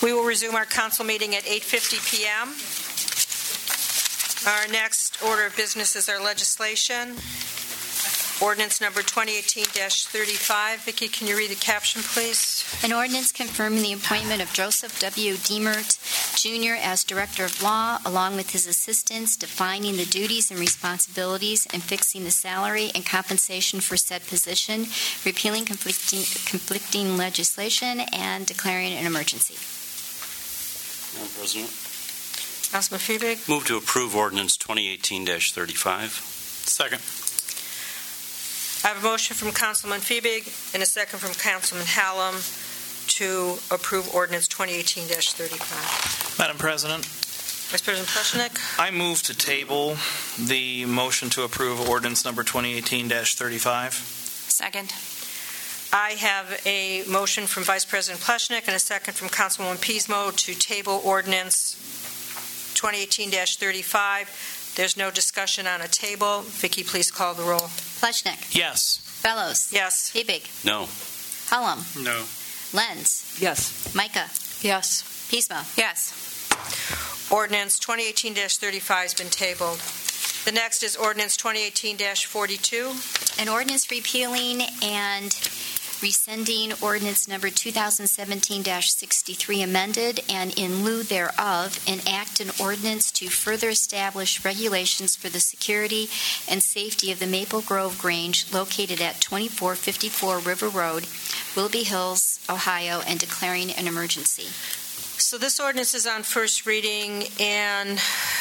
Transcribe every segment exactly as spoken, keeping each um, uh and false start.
We will resume our council meeting at eight fifty p.m. Our next order of business is our legislation. Ordinance number twenty eighteen dash thirty-five. Vicki, can you read the caption, please? An ordinance confirming the appointment of Joseph W. Diemert, Junior as Director of Law, along with his assistants, defining the duties and responsibilities and fixing the salary and compensation for said position, repealing conflicting, conflicting legislation, and declaring an emergency. Madam President. Councilman Fiebig. Move to approve ordinance twenty eighteen dash thirty-five. Second. I have a motion from Councilman Fiebig and a second from Councilman Hallam to approve ordinance twenty eighteen dash thirty-five. Madam President. Vice President Pleshnik. I move to table the motion to approve ordinance number twenty eighteen dash thirty-five. Second. I have a motion from Vice President Pleshnik and a second from Councilwoman Pismo to table ordinance twenty eighteen dash thirty-five. There's no discussion on a table. Vicki, please call the roll. Pleshnik. Yes. Bellows. Yes. Fiebig. No. Hallam. No. Lenz. Yes. Micah. Yes. Pismo. Yes. Ordinance twenty eighteen dash thirty-five has been tabled. The next is ordinance twenty eighteen dash forty-two. An ordinance repealing and rescinding ordinance number two thousand seventeen dash sixty-three amended, and in lieu thereof, enact an ordinance to further establish regulations for the security and safety of the Maple Grove Grange located at twenty-four fifty-four River Road, Willoughby Hills, Ohio, and declaring an emergency. So this ordinance is on first reading, and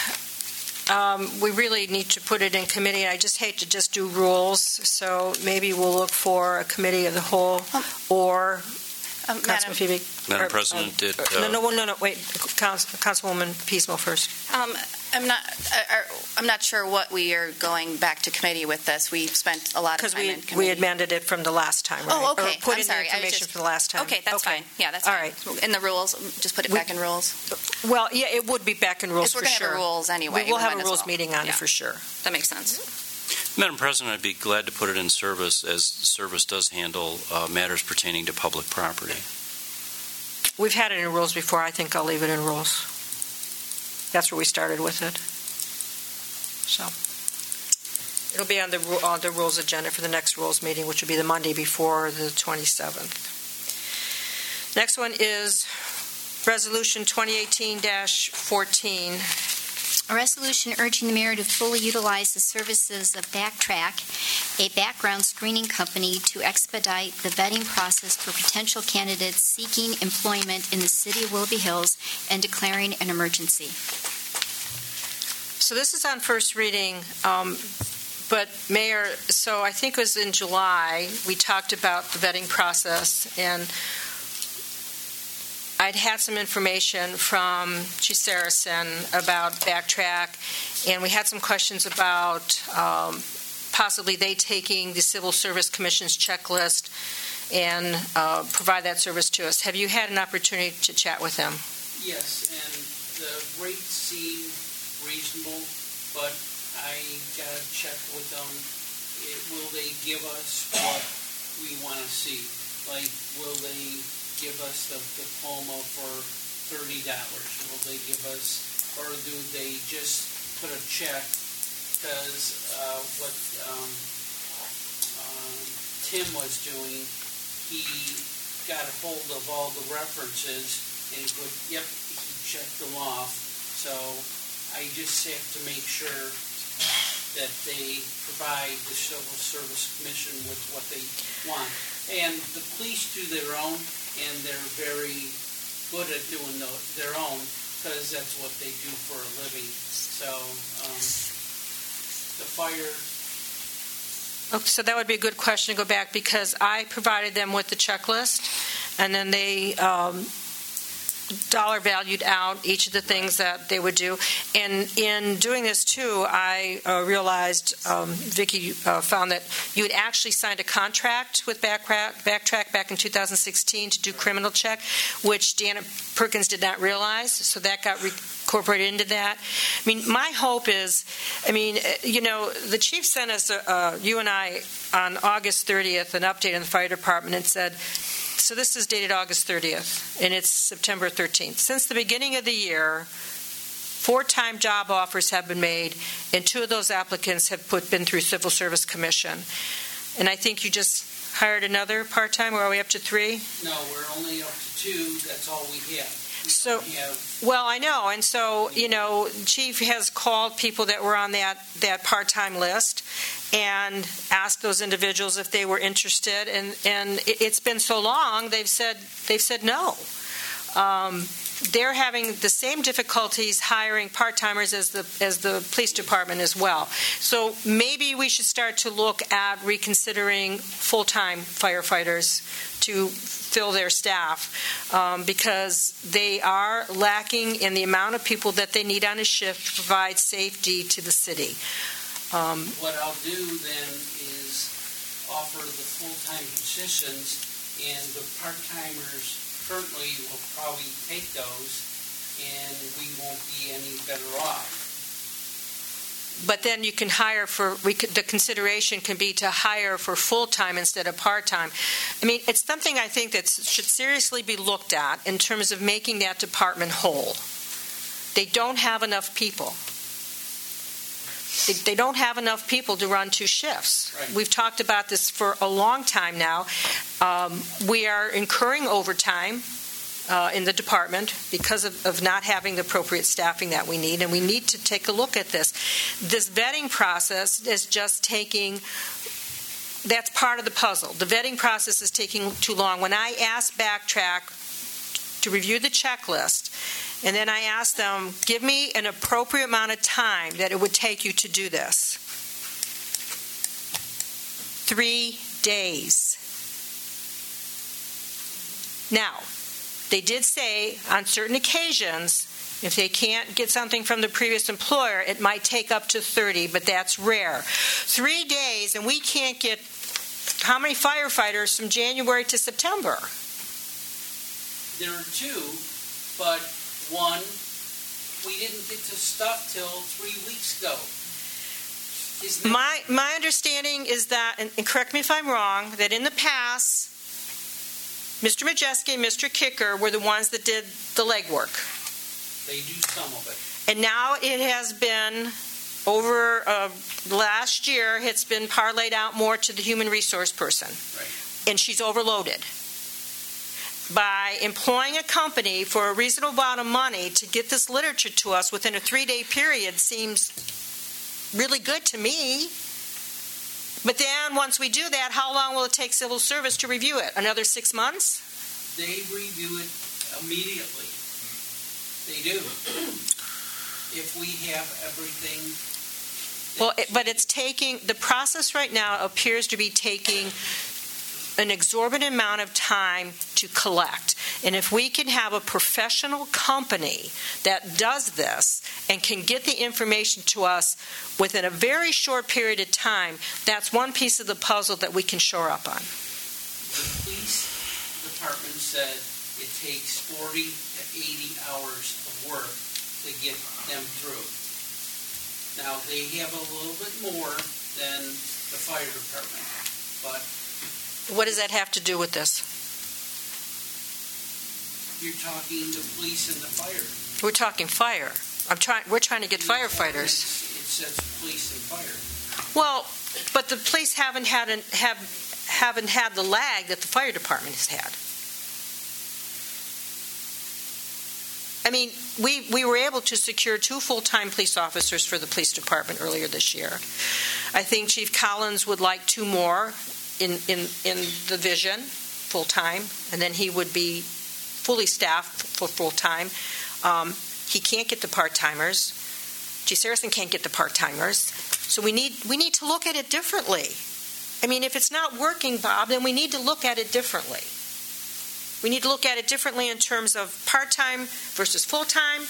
Um, we really need to put it in committee. I just hate to just do rules, so maybe we'll look for a committee of the whole, or Um, Councilman Fiebig. Madam Or, President, uh, did... no, Uh, no, no, no, wait. Council, Councilwoman Pismo first. Um, I'm not. Uh, I'm not sure what we are going back to committee with this. We spent a lot of Because time we in committee. we amended it from the last time, right? Oh, okay. Or put I'm in sorry. the I was information just- for the last time. Okay, that's fine. Yeah, that's All fine. right. In the rules, just put it We- back in rules. Well, yeah, it would be back in rules If we're for going to sure. have a rules anyway, We will we have might a as rules well. meeting on Yeah. it for sure. That makes sense. Madam President, I'd be glad to put it in service, as service does handle uh, matters pertaining to public property. We've had it in rules before. I think I'll leave it in rules. That's where we started with it. So it'll be on the ru- on the rules agenda for the next rules meeting, which will be the Monday before the twenty-seventh. Next one is Resolution twenty eighteen dash fourteen. A resolution urging the mayor to fully utilize the services of Backtrack, a background screening company, to expedite the vetting process for potential candidates seeking employment in the city of Willoughby Hills, and declaring an emergency. So this is on first reading, um, but Mayor, so I think it was in July, we talked about the vetting process, and I'd had some information from Chief Saracen about Backtrack, and we had some questions about um, possibly they taking the Civil Service Commission's checklist and uh, provide that service to us. Have you had an opportunity to chat with them? Yes, and the rates seem reasonable, but I got to check with them. It, will they give us what we want to see? Like, will they give us the diploma for thirty dollars? Will they give us, or do they just put a check? Because uh, what um, uh, Tim was doing, he got a hold of all the references and he put, yep, he checked them off. So I just have to make sure that they provide the Civil Service Commission with what they want. And the police do their own, and they're very good at doing the, their own, because that's what they do for a living. So um, the fire... Okay, so that would be a good question to go back, because I provided them with the checklist, and then they um, dollar valued out each of the things that they would do. And in doing this too, I uh, realized, um, Vicki uh, found that you had actually signed a contract with Backtrack, Backtrack back in two thousand sixteen to do criminal check, which Deanna Perkins did not realize, so that got re- incorporated into that. I mean, my hope is, I mean, you know, the chief sent us, uh, you and I, on August thirtieth, an update on the fire department and said, so this is dated August thirtieth, and it's September thirteenth. Since the beginning of the year, four time job offers have been made, and two of those applicants have put, been through Civil Service Commission. And I think you just hired another part-time, or are we up to three? No, we're only up to two, that's all we have. We So- don't have, Well, I know, and so, you know, Chief has called people that were on that, that part-time list and asked those individuals if they were interested, and, and it- it's been so long, they've said, they've said no. Um, they're having the same difficulties hiring part-timers as the, as the police department as well. So maybe we should start to look at reconsidering full-time firefighters to fill their staff, um, because they are lacking in the amount of people that they need on a shift to provide safety to the city. Um, what I'll do then is offer the full-time positions, and the part-timers currently will probably take those, and we won't be any better off. But then you can hire for, we could, the consideration can be to hire for full-time instead of part-time. I mean, it's something I think that should seriously be looked at in terms of making that department whole. They don't have enough people. They, they don't have enough people to run two shifts. Right. We've talked about this for a long time now. Um, we are incurring overtime uh, in the department because of, of not having the appropriate staffing that we need, and we need to take a look at this. This vetting process is just taking, that's part of the puzzle. The vetting process is taking too long. When I asked Backtrack to review the checklist, and then I asked them, give me an appropriate amount of time that it would take you to do this. Three days. Now, they did say on certain occasions, if they can't get something from the previous employer, it might take up to thirty, but that's rare. Three days, and we can't get how many firefighters from January to September? There are two, but one, we didn't get to stuff till three weeks ago. Isn't that- My my understanding is that, and, and correct me if I'm wrong, that in the past, Mister Majeski and Mister Kicker were the ones that did the legwork. They do some of it. And now it has been, over uh, last year, it's been parlayed out more to the human resource person. Right. And she's overloaded. By employing a company for a reasonable amount of money to get this literature to us within a three-day period seems really good to me. But then, once we do that, how long will it take civil service to review it? Another six months? They review it immediately. They do. If we have everything. Well, it, but it's taking, the process right now appears to be taking an exorbitant amount of time to collect. And if we can have a professional company that does this and can get the information to us within a very short period of time, that's one piece of the puzzle that we can shore up on. The police department said it takes forty to eighty hours of work to get them through. Now, they have a little bit more than the fire department, but What does that have to do with this? you're talking the police and the fire. We're talking fire. I'm trying. We're trying to get In the firefighters. ordinance, It says police and fire. Well, but the police haven't had an, have haven't had the lag that the fire department has had. I mean, we we were able to secure two full-time police officers for the police department earlier this year. I think Chief Collins would like two more in in in the vision, full-time, and then he would be fully staffed for full-time. Um, he can't get the part-timers. Chief Saracen can't get the part-timers. So we need we need to look at it differently. I mean, if it's not working, Bob, then we need to look at it differently. We need to look at it differently in terms of part-time versus full-time,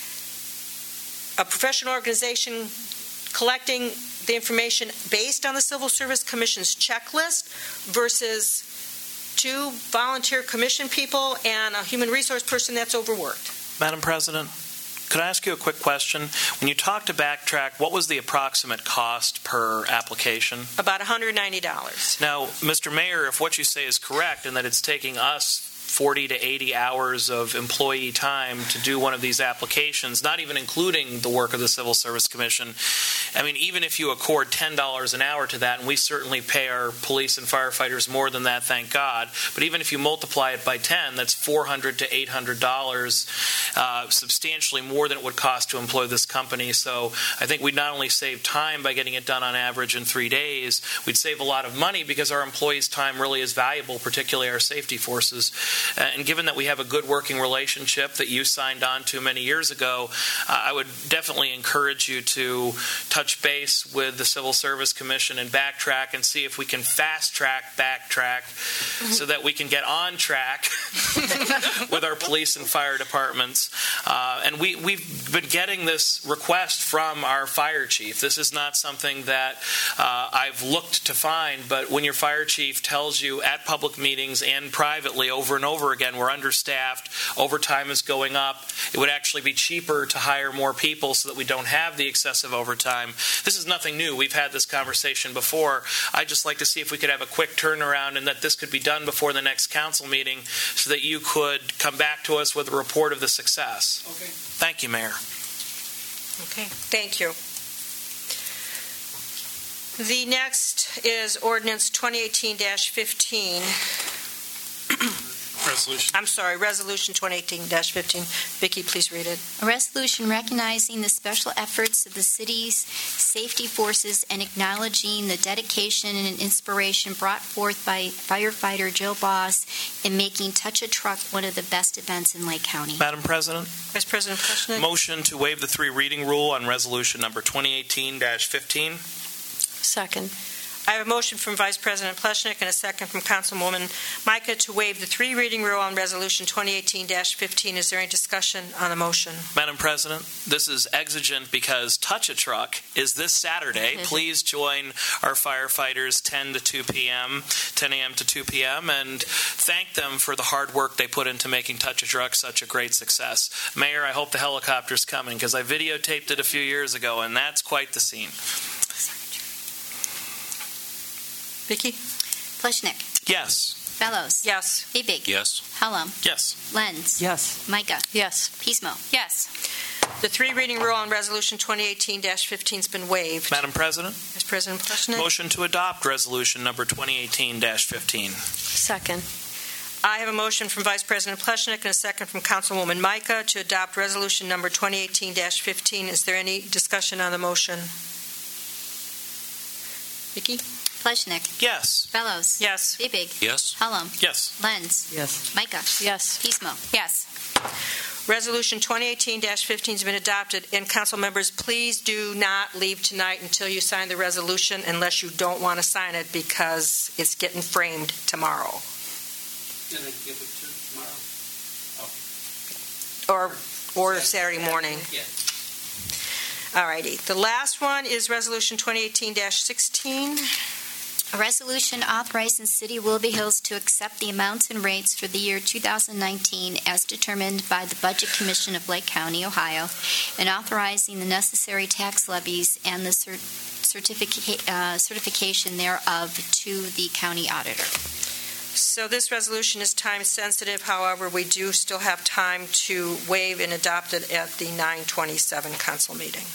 a professional organization collecting the information based on the Civil Service Commission's checklist versus two volunteer commission people and a human resource person that's overworked. Madam President, Could I ask you a quick question? When you talked to Backtrack, what was the approximate cost per application? About one hundred ninety dollars. Now, Mister Mayor, if what you say is correct and that it's taking us forty to eighty hours of employee time to do one of these applications, not even including the work of the Civil Service Commission, I mean, even if you accord ten dollars an hour to that, and we certainly pay our police and firefighters more than that, thank God, but even if you multiply it by ten, that's four hundred to eight hundred dollars, uh, substantially more than it would cost to employ this company. So I think we'd not only save time by getting it done on average in three days, we'd save a lot of money because our employees' time really is valuable, particularly our safety forces. Uh, and given that we have a good working relationship that you signed on to many years ago, uh, I would definitely encourage you to touch base with the Civil Service Commission and Backtrack and see if we can fast-track Backtrack so that we can get on track with our police and fire departments. Uh, and we, we've been getting this request from our fire chief. This is not something that uh, I've looked to find, but when your fire chief tells you at public meetings and privately over and over again, we're understaffed, overtime is going up, it would actually be cheaper to hire more people so that we don't have the excessive overtime. This is nothing new. We've had this conversation before. I'd just like to see if we could have a quick turnaround and that this could be done before the next council meeting so that you could come back to us with a report of the success. Okay. Thank you, Mayor. Okay, thank you. The next is ordinance twenty eighteen dash fifteen. Resolution. I'm sorry, resolution twenty eighteen dash fifteen. Vicki, please read it. A resolution recognizing the special efforts of the city's safety forces and acknowledging the dedication and inspiration brought forth by firefighter Joe Boss in making Touch a Truck one of the best events in Lake County. Madam President, Vice President Pleshnik. motion to waive the three reading rule on resolution number twenty eighteen dash fifteen. Second. I have a motion from Vice President Pleshnik and a second from Councilwoman Micah to waive the three reading rule on resolution twenty eighteen dash fifteen. Is there any discussion on the motion? Madam President, this is exigent because Touch a Truck is this Saturday. Please join our firefighters ten to two p.m., ten a.m. to two p.m., and thank them for the hard work they put into making Touch a Truck such a great success. Mayor, I hope the helicopter's coming because I videotaped it a few years ago, and that's quite the scene. Vicki? Pleshnik. Yes. Fellows. Yes. Hebig. Yes. Hullum. Yes. Lenz. Yes. Micah. Yes. Pismo. Yes. The three reading rule on resolution twenty eighteen dash fifteen has been waived. Madam President, Vice President Pleshnik. motion to adopt resolution number twenty eighteen dash fifteen. Second. I have a motion from Vice President Pleshnik and a second from Councilwoman Micah to adopt resolution number twenty eighteen dash fifteen. Is there any discussion on the motion? Vicki? Pleshnik. Yes. Fellows. Yes. Hebig. Yes. Hullum. Yes. Lenz. Yes. Micah. Yes. Pismo. Yes. Resolution twenty eighteen dash fifteen has been adopted. And council members, please do not leave tonight until you sign the resolution unless you don't want to sign it because it's getting framed tomorrow. Can I give it to tomorrow? Or, or Saturday morning. Yes. All righty. The last one is resolution twenty eighteen dash sixteen. A resolution authorizing City of Willoughby Hills to accept the amounts and rates for the year two thousand nineteen as determined by the Budget Commission of Lake County, Ohio, and authorizing the necessary tax levies and the cert- certifica- uh, certification thereof to the county auditor. So this resolution is time sensitive. However, we do still have time to waive and adopt it at the nine twenty-seven council meeting.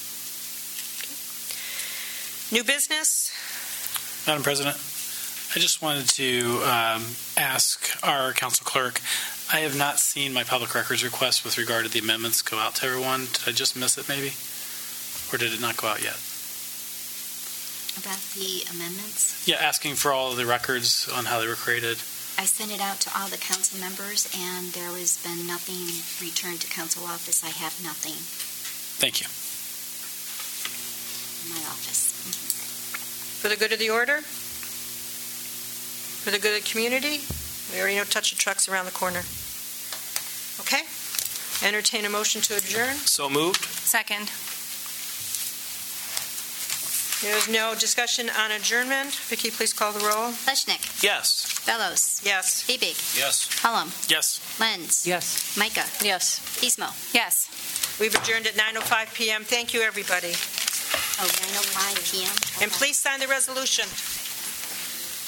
New business? Madam President, I just wanted to um, ask our council clerk, I have not seen my public records request with regard to the amendments go out to everyone. Did I just miss it maybe? Or did it not go out yet? About the amendments, Yeah, asking for all of the records on how they were created. I sent it out to all the council members, and there has been nothing returned to council office. I have nothing Thank you. in my office. For the good of the order? For the good of the community? We already know Touch a Truck's around the corner. Okay. Entertain a motion to adjourn. So moved. Second. There's no discussion on adjournment. Vicki, please call the roll. Pleshnik. Yes. Fellows. Yes. Hebig. Yes. Hullum. Yes. Lenz. Yes. Micah. Yes. Pismo. Yes. We've adjourned at nine oh five p.m. Thank you, everybody. Oh, nine oh five p.m. And please sign the resolution.